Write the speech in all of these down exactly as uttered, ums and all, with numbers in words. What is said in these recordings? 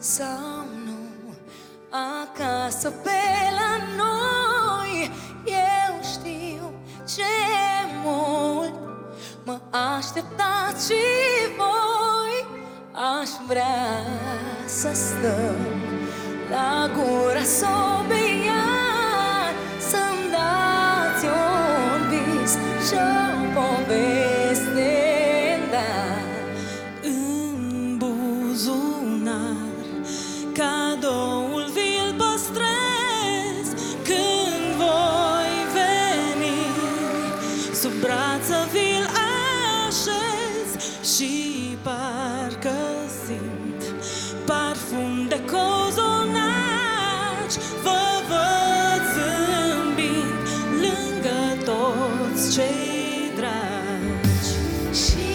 sau nu, acasă pe la noi. Eu știu ce mult mă așteptați și voi. Aș vrea să stăm la gura sobiei, să-mi dați un vis și-o poveste, da, în buzunar. Cadoul vi-l păstrez când voi veni, sub brață vi-l așez și parcă simt parfum de cozonaci. Vă văd zâmbind lângă toți cei dragi și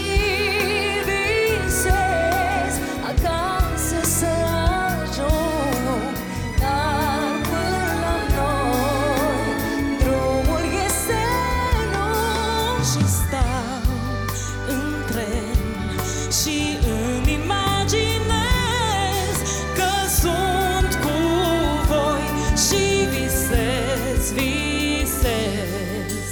visez acasă să ajung, dar până la noi drumul este lung. Și stau în tren și îmi imaginez că sunt cu voi și visez, visez.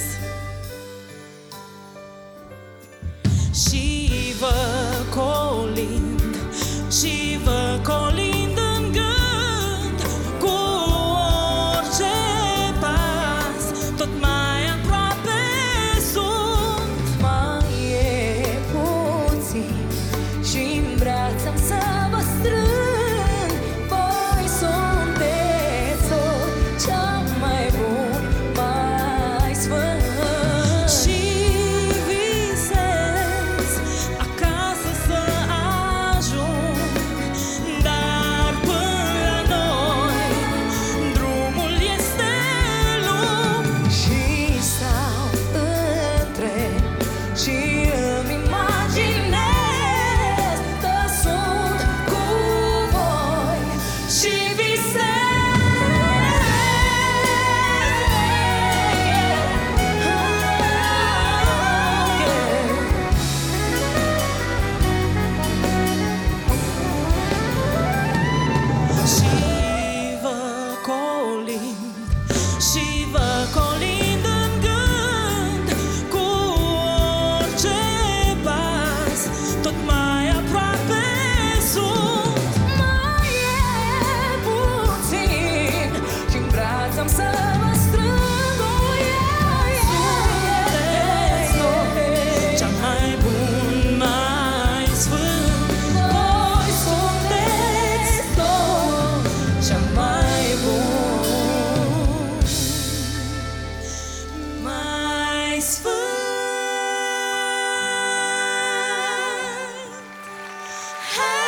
Și vă colind, și vă colind în gând, cu orice pas tot mai aproape sunt. Mai e puțin și-n braț am să vă strâng. Voi sunteți tot cea mai bun, mai sfânt. Și visez acasă să ajung, dar până la noi drumul este lung. Și stau în tren și îmi imaginez că sunt cu voi și visez. Și vă colind, și vă colind în gând, cu orice pas tot mai aproape sunt. Mai e puțin și-n braț am să vă strâng. Oh, yeah, yeah. Sunteți cea mai bun, mai sfânt. Voi sunteți tot cea mai bun, mai sfânt. Hey!